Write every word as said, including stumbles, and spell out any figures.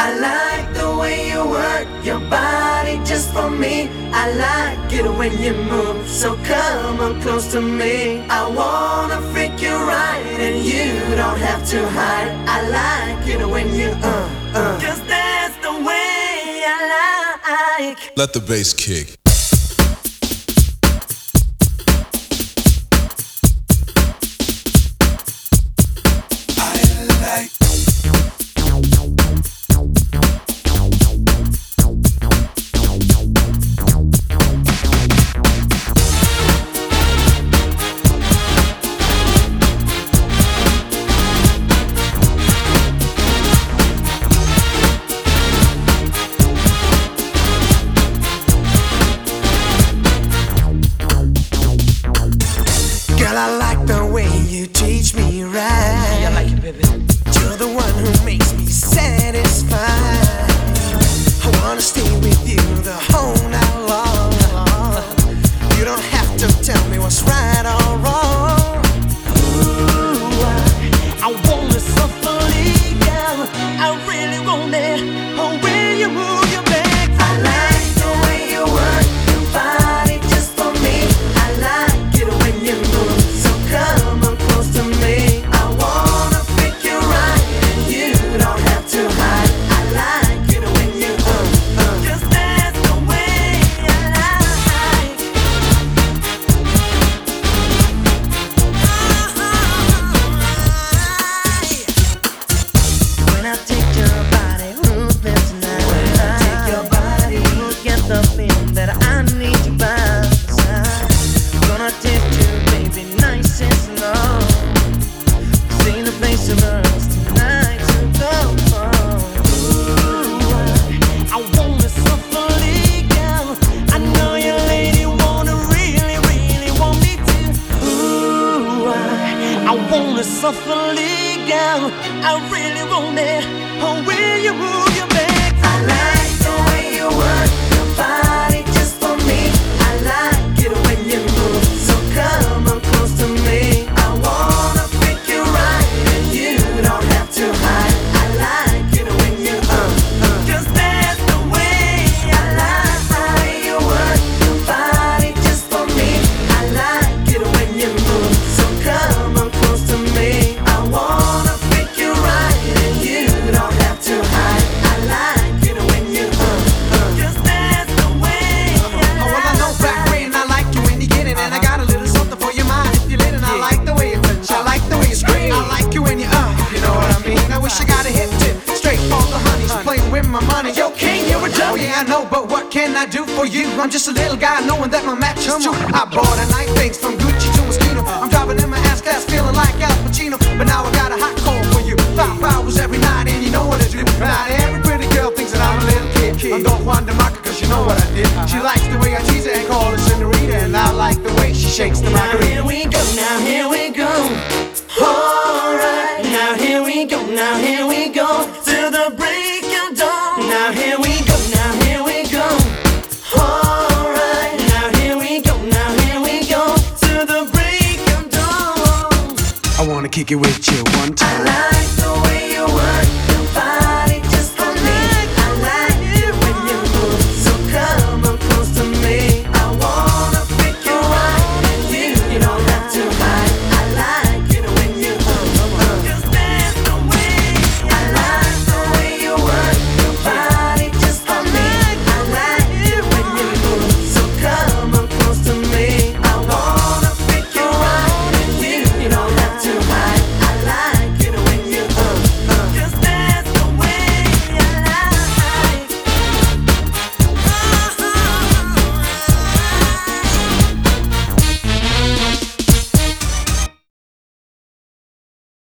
I like the way you work your body just for me. I like it when you move, so come on close to me. I wanna freak you right, and you don't have to hide. I like it when you uh, uh cause that's the way I like. Let the bass kick. Girl, I like the way you teach me right. Yeah, I like it, baby. You're the one who makes me satisfied. I wanna stay with you the whole night long. You don't have to tell me what's right or wrong. Ooh, I, I wanna suffer, girl. I really want it. Oh, when you move your back, I like the way you work your body just for me. I like it when you move, so come on close to me. I wanna freak you right, and you don't have to hide. I like it when you uh, uh cause that's the way I like. When I take your body, moving tonight. When I take your body, you get the feeling that I need you by my side. Gonna take you, baby, nice and slow. See the place of us tonight to go home. Ooh, I, I wanna suffer, girl. I know your lady wanna really, really want me to. Ooh, I, I wanna suffer, girl. I really want it. Oh, will you move your back? I like the way you work your body just for me. I like it when you move, so come on close to me. I wanna freak you right, and you don't have to hide. I like it when you uh, uh cause that's the way I like. The way you work your body just for me. I like it when you move, so come on close to me. I wanna freak you right, and you don't have to hide. I like it when you uh, uh cause that's the way I like. Oh, well, I know back when I like you when you get it, and I got a little something for your mind if you let it. I like the way you touch, I like the way you scream, I like you when you uh, you know what I mean. I wish I got a hip tip straight for the honeys playing with my money. Yo, king, you're a dummy. Oh yeah, I know, but what can I do for you? I'm just a little guy knowing that my match is true. I bought a night things from Gucci to Moschino. I'm driving in my ass class feeling like Al Pacino, but now I got a hot call for you. Five hours every night, and you know what I do. Not every pretty girl thinks that I'm a little kid. I'm Don Juan de Marco, cause you know what I did. She likes the way I tease her and call her Senorita, and I like the way she shakes the Now margarita. here we go, now here we go. Alright, now here we go, now here we go. Till the break of dawn. Now here we go, now here we go. Alright, now here we go, now here we go. Till the break of dawn. I wanna kick it with you.